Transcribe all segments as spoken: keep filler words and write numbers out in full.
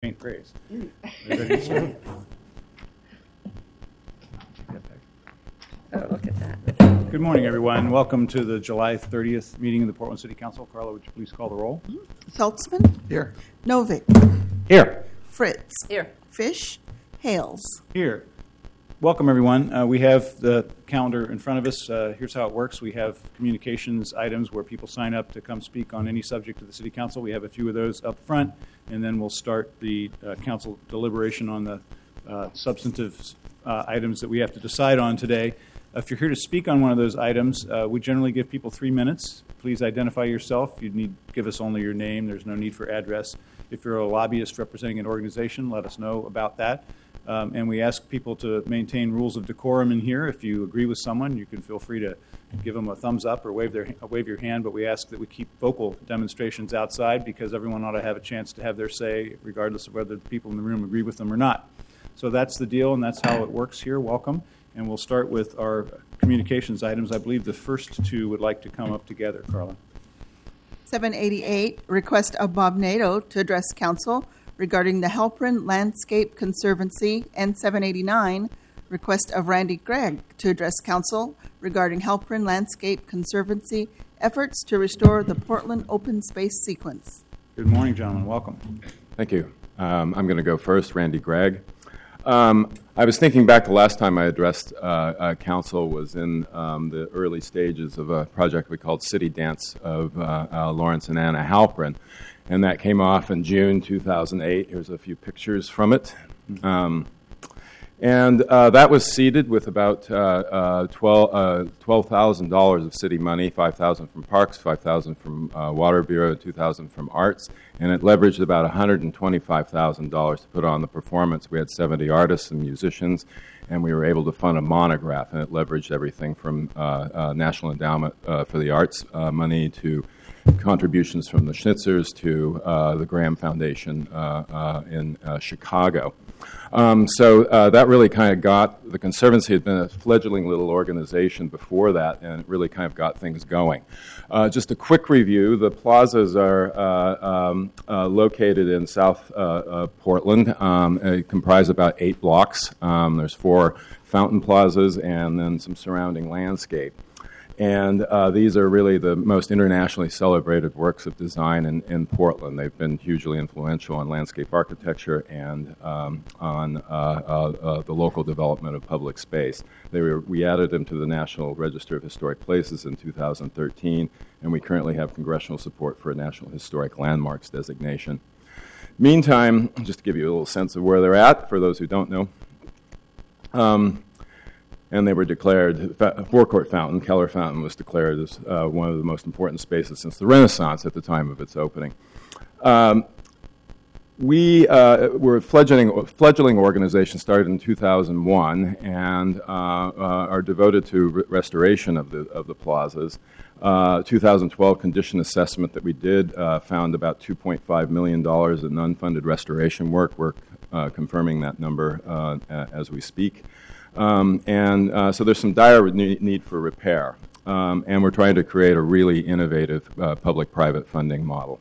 Faint praise. Oh, look at that. Good morning, everyone. Welcome to the July thirtieth meeting of the Portland City Council. Carla, would you please call the roll? Saltzman? Here. Novick? Here. Fritz? Here. Fish? Hales? Here. Welcome, everyone. Uh, we have the calendar in front of us. Uh, here's how it works. We have communications items where people sign up to come speak on any subject of the City Council. We have a few of those up front, and then we'll start the uh, council deliberation on the uh, substantive uh, items that we have to decide on today. If you're here to speak on one of those items, uh, we generally give people three minutes. Please identify yourself. You need to give us only your name. There's no need for address. If you're a lobbyist representing an organization, let us know about that. Um, and we ask people to maintain rules of decorum in here. If you agree with someone, you can feel free to give them a thumbs up or wave their wave your hand. But we ask that we keep vocal demonstrations outside because everyone ought to have a chance to have their say, regardless of whether the people in the room agree with them or not. So that's the deal, and that's how it works here. Welcome. And we'll start with our communications items. I believe the first two would like to come up together. Carla. seven eighty-eight, request of Bob Nato to address council regarding the Halprin Landscape Conservancy, and seven eighty-nine, request of Randy Gregg to address council regarding Halprin Landscape Conservancy efforts to restore the Portland open space sequence. Good morning, gentlemen. Welcome. Thank you. Um, I'm going to go first, Randy Gregg. Um, I was thinking back the last time I addressed uh, uh, council was in um, the early stages of a project we called City Dance of uh, uh, Lawrence and Anna Halprin, and that came off in June two thousand eight. Here's a few pictures from it. Um, and uh, that was seeded with about uh, uh, twelve thousand dollars of city money, five thousand dollars from Parks, five thousand dollars from uh, Water Bureau, two thousand dollars from Arts, and it leveraged about one hundred twenty-five thousand dollars to put on the performance. We had seventy artists and musicians, and we were able to fund a monograph, and it leveraged everything from uh, uh, National Endowment uh, for the Arts uh, money to contributions from the Schnitzers to uh, the Graham Foundation uh, uh, in uh, Chicago. Um, so uh, that really kind of got, the Conservancy had been a fledgling little organization before that, and it really kind of got things going. Uh, just a quick review, the plazas are uh, um, uh, located in South uh, uh, Portland. Um, they comprise about eight blocks. Um, there's four fountain plazas and then some surrounding landscape. And uh, these are really the most internationally celebrated works of design in, in Portland. They've been hugely influential on landscape architecture and um, on uh, uh, uh, the local development of public space. They were, we added them to the National Register of Historic Places in two thousand thirteen, and we currently have congressional support for a National Historic Landmarks designation. Meantime, just to give you a little sense of where they're at, for those who don't know, um, and they were declared, Forecourt Fountain, Keller Fountain was declared as uh, one of the most important spaces since the Renaissance at the time of its opening. Um, we uh, were a fledgling, fledgling organization started in two thousand one and uh, uh, are devoted to re- restoration of the, of the plazas. Uh, two thousand twelve condition assessment that we did uh, found about two point five million dollars in unfunded restoration work. We're uh, confirming that number uh, as we speak. Um, and uh, so there's some dire need for repair, um, and we're trying to create a really innovative uh, public-private funding model.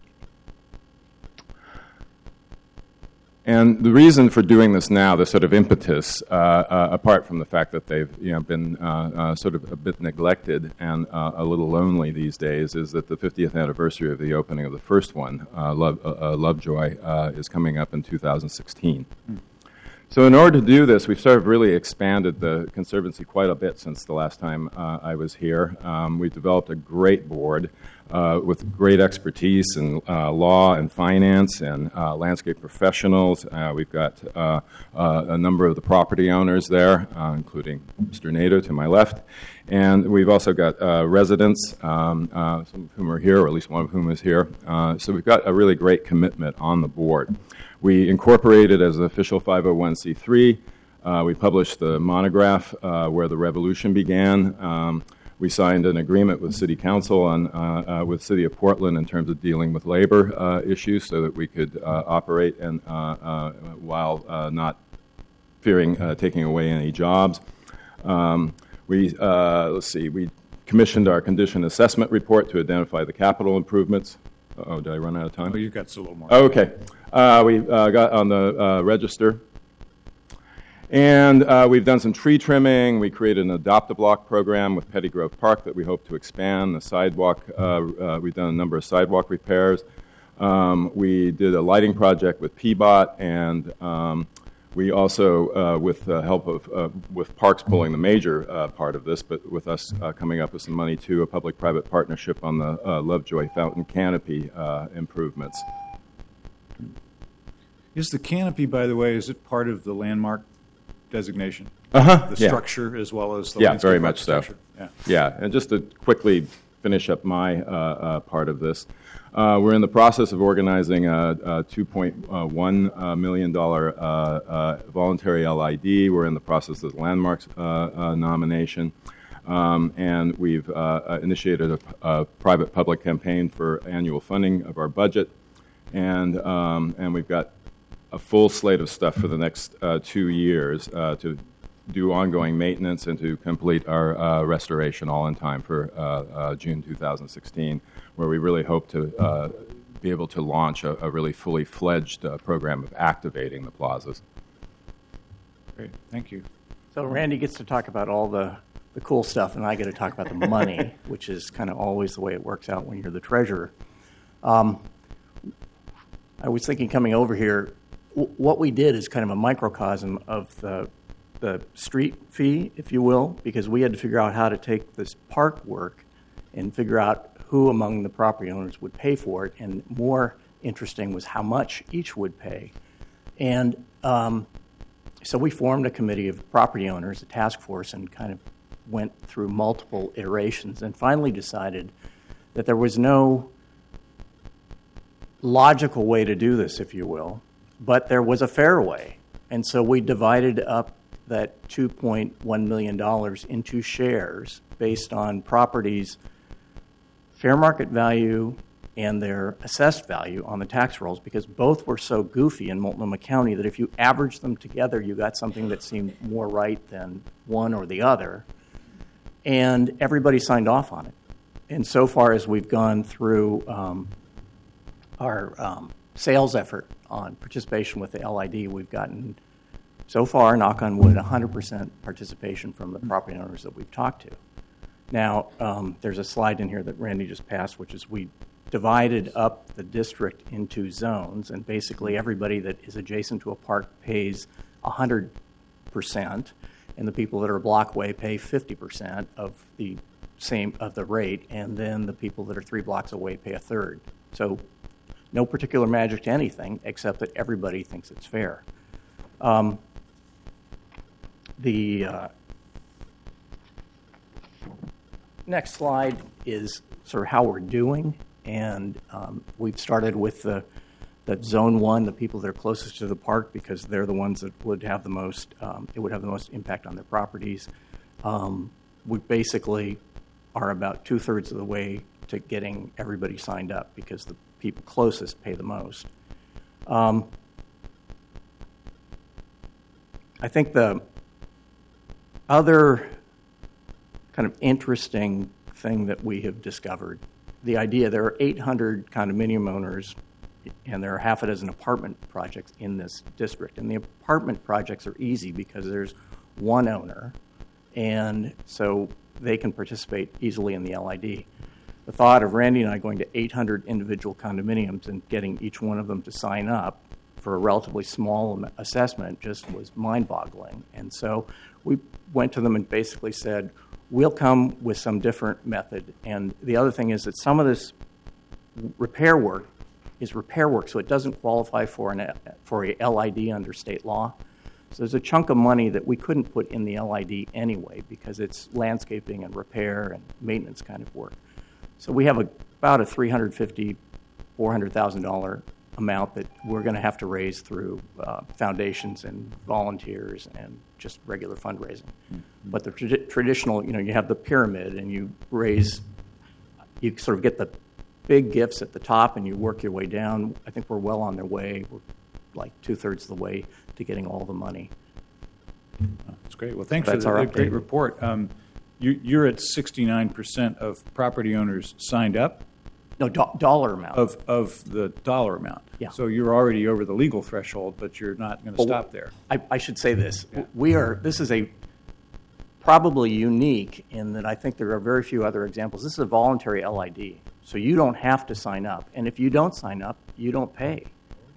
And the reason for doing this now, the sort of impetus, uh, uh, apart from the fact that they've you know, been uh, uh, sort of a bit neglected and uh, a little lonely these days, is that the fiftieth anniversary of the opening of the first one, uh, Love, uh, Lovejoy, uh, is coming up in two thousand sixteen. Mm. So in order to do this, we've sort of really expanded the Conservancy quite a bit since the last time uh, I was here. Um, we've developed a great board uh, with great expertise in uh, law and finance and uh, landscape professionals. Uh, we've got uh, uh, a number of the property owners there, uh, including Mister Nato to my left. And we've also got uh, residents, um, uh, some of whom are here, or at least one of whom is here. Uh, so we've got a really great commitment on the board. We incorporated as an official five oh one c three. Uh, we published the monograph, uh, Where the Revolution Began. Um, we signed an agreement with City Council on, uh, uh, with City of Portland in terms of dealing with labor uh, issues so that we could uh, operate and, uh, uh, while uh, not fearing uh, taking away any jobs. Um, we, uh, let's see, we commissioned our condition assessment report to identify the capital improvements. oh, did I run out of time? Oh, you've got a little more. Okay. Uh, we uh, got on the uh, register. And uh, we've done some tree trimming. We created an Adopt-A-Block program with Petty Grove Park that we hope to expand. The sidewalk, uh, uh, we've done a number of sidewalk repairs. Um, we did a lighting project with P B O T, and um, we also, uh, with the help of, uh, with Parks pulling the major uh, part of this, but with us uh, coming up with some money too, a public-private partnership on the uh, Lovejoy Fountain canopy uh, improvements. Is the canopy, by the way, is it part of the landmark designation? Uh-huh. The Yeah. structure as well as the Yeah, landscape very much so. architecture? Yeah. Yeah, and just to quickly finish up my uh, uh, part of this, uh, we're in the process of organizing a, a two point one million dollars uh, uh, voluntary L I D. We're in the process of the landmarks uh, uh, nomination. Um, and we've uh, initiated a, a private-public campaign for annual funding of our budget. And, um, and we've got a full slate of stuff for the next uh, two years uh, to do ongoing maintenance and to complete our uh, restoration all in time for uh, uh, June two thousand sixteen, where we really hope to uh, be able to launch a, a really fully fledged uh, program of activating the plazas. Great. Thank you. So Randy gets to talk about all the, the cool stuff, and I get to talk about the money, which is kind of always the way it works out when you're the treasurer. Um, I was thinking coming over here, w- what we did is kind of a microcosm of the the street fee, if you will, because we had to figure out how to take this park work and figure out who among the property owners would pay for it, and more interesting was how much each would pay. And um, so we formed a committee of property owners, a task force, and kind of went through multiple iterations and finally decided that there was no logical way to do this, if you will, but there was a fair way. And so we divided up that two point one million dollars into shares based on properties' fair market value and their assessed value on the tax rolls, because both were so goofy in Multnomah County that if you average them together, you got something that seemed more right than one or the other. And everybody signed off on it. And so far as we've gone through um, our um, sales effort on participation with the L I D, we've gotten, so far, knock on wood, one hundred percent participation from the property owners that we've talked to. Now, um, there's a slide in here that Randy just passed, which is we divided up the district into zones, and basically everybody that is adjacent to a park pays one hundred percent, and the people that are a block away pay fifty percent of the same of the rate, and then the people that are three blocks away pay a third. So no particular magic to anything, except that everybody thinks it's fair. Um, the uh, next slide is sort of how we're doing, and um, we've started with the that zone one, the people that are closest to the park, because they're the ones that would have the most, um, it would have the most impact on their properties. Um, we basically are about two-thirds of the way to getting everybody signed up because the people closest pay the most. Um, I think the other kind of interesting thing that we have discovered, the idea there are eight hundred condominium owners and there are half a dozen apartment projects in this district. And the apartment projects are easy because there's one owner, and so they can participate easily in the L I D. The thought of Randy and I going to eight hundred individual condominiums and getting each one of them to sign up for a relatively small assessment just was mind-boggling. And so we went to them and basically said, we'll come with some different method. And the other thing is that some of this repair work is repair work, so it doesn't qualify for an for a L I D under state law. So there's a chunk of money that we couldn't put in the L I D anyway because it's landscaping and repair and maintenance kind of work. So we have a, about a three hundred fifty thousand dollars, four hundred thousand dollars amount that we're going to have to raise through uh, foundations and volunteers and just regular fundraising. Mm-hmm. But the tra- traditional, you know, you have the pyramid and you raise, you sort of get the big gifts at the top and you work your way down. I think we're well on their way. We're like two-thirds of the way to getting all the money. That's great. Well, thanks That's for the our great update. report. Um, you, you're at sixty-nine percent of property owners signed up. No, do- dollar amount. Of, of the dollar amount. Yeah. So you're already over the legal threshold, but you're not going to Well, stop there. I, I should say this. We are, this is a probably unique in that I think there are very few other examples. This is a voluntary L I D. So you don't have to sign up. And if you don't sign up, you don't pay.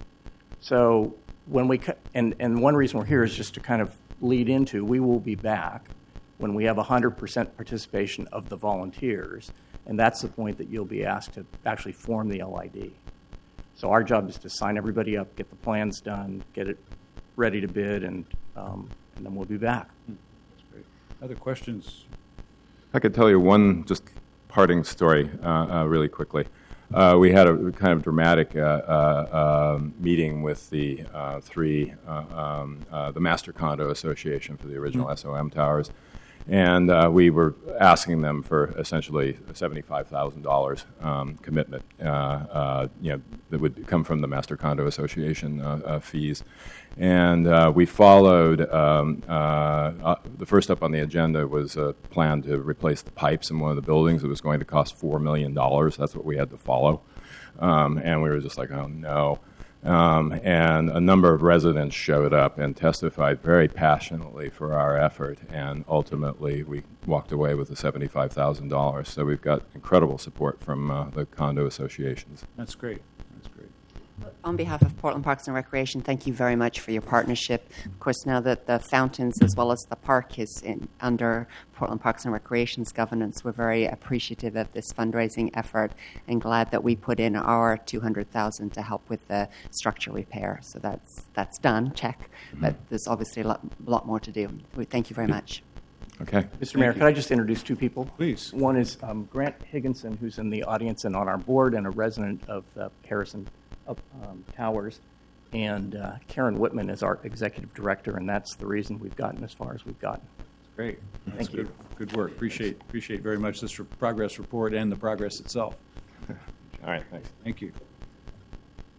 So when we, cu- and, and one reason we're here is just to kind of lead into, we will be back when we have one hundred percent participation of the volunteers. And that's the point that you'll be asked to actually form the L I D. So our job is to sign everybody up, get the plans done, get it ready to bid, and, um, and then we'll be back. That's great. Other questions? I could tell you one just parting story uh, uh, really quickly. Uh, we had a kind of dramatic uh, uh, um, meeting with the uh, three, uh, um, uh, the Master Condo Association for the original mm-hmm. S O M towers. And uh, we were asking them for essentially a seventy-five thousand dollars um, commitment, uh, uh, you know, that would come from the Master Condo Association uh, uh, fees. And uh, we followed, um, uh, uh, the first up on the agenda was a plan to replace the pipes in one of the buildings. It was going to cost four million dollars. That's what we had to follow. Um, and we were just like, oh, no. Um, and a number of residents showed up and testified very passionately for our effort, and ultimately we walked away with the seventy-five thousand dollars. So we've got incredible support from uh, the condo associations. That's great. That's great. On behalf of Portland Parks and Recreation, thank you very much for your partnership. Of course, now that the fountains as well as the park is in, under Portland Parks and Recreation's governance, we're very appreciative of this fundraising effort and glad that we put in our two hundred thousand dollars to help with the structure repair. So that's that's done, check. Mm-hmm. But there's obviously a lot, lot more to do. We thank you very much. Okay. Mister Mayor, could I just introduce two people? Please. One is um, Grant Higginson, who's in the audience and on our board and a resident of the Harrison um, Towers. And uh, Karen Whitman is our executive director, and that's the reason we've gotten as far as we've gotten. Great. That's Thank you. Good, good work. Appreciate appreciate very much this re- progress report and the progress itself. All right, thanks. Thank you.